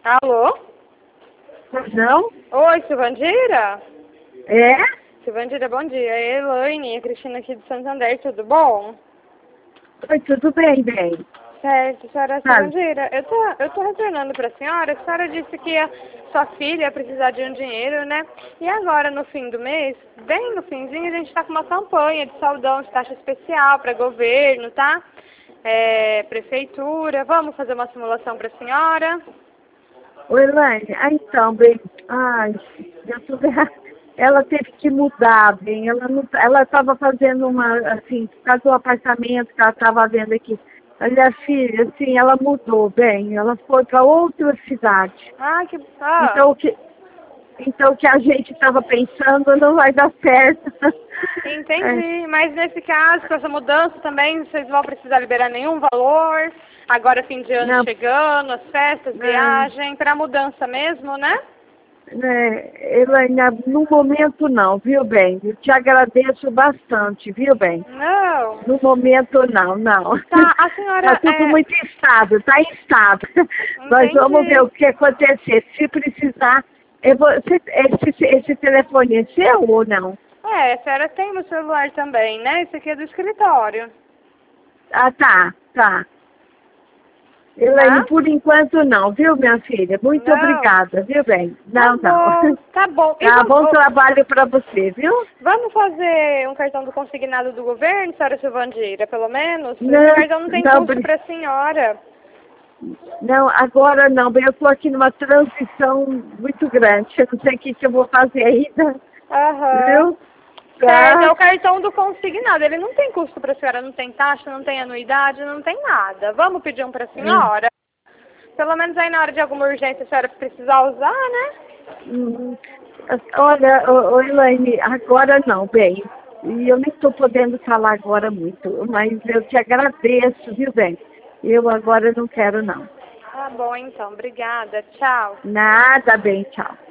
Alô? Pois não? Oi, Silvandira? É? Silvandira, bom dia. É Elaine, a Cristina aqui de Santander, tudo bom? Oi, tudo bem, bem. Certo, senhora Sabe? Silvandira, eu tô retornando para a senhora disse que a sua filha ia precisar de um dinheiro, né? E agora, no fim do mês, bem no finzinho, a gente está com uma campanha de saldão de taxa especial para governo, tá? Prefeitura, vamos fazer uma simulação para a senhora? Oi, Elaine. Então, bem. Ai, eu tô... Ela teve que mudar, bem. Ela estava fazendo uma, assim, por causa do apartamento que ela estava vendo aqui. Olha, filha, assim, ela mudou, bem. Ela foi para outra cidade. Ah, que... Então, o que a gente estava pensando não vai dar certo. É. Entendi, mas nesse caso, com essa mudança também, vocês vão precisar liberar nenhum valor, agora fim de ano Não, chegando, as festas, não. viagem, para mudança mesmo, né? Elaine, no momento não, viu bem? Eu te agradeço bastante, viu bem? Não. No momento não, não. Tá, a Está senhora tudo muito instável, está instável. Nós vamos ver entendi. o que acontecer. Se precisar, esse telefone é seu ou não? A senhora tem no celular também, né? Esse aqui é do escritório, Ah, tá. Elaine, tá? por enquanto não, viu, minha filha? Muito Não. obrigada, viu bem? Tá Não. bom, tá bom. E Tá, bom trabalho para você, viu? vamos fazer um cartão do consignado do governo, senhora Silvandira, pelo menos? Esse Não, cartão não tem não, custo para a senhora. não, agora não, bem, eu estou aqui numa transição muito grande. Eu não sei o que eu vou fazer ainda, Aham. viu? Certo, é Tá? o cartão do consignado. Ele não tem custo para a senhora, não tem taxa, não tem anuidade, não tem nada. Vamos pedir um para a senhora? Pelo menos aí na hora de alguma urgência a senhora precisar usar, né? Hum, Olha, Elaine, agora não, bem. E eu nem estou podendo falar agora muito, mas eu te agradeço, viu, bem? Eu agora não quero, não. Tá bom, então. Obrigada. Tchau. Nada, bem, tchau.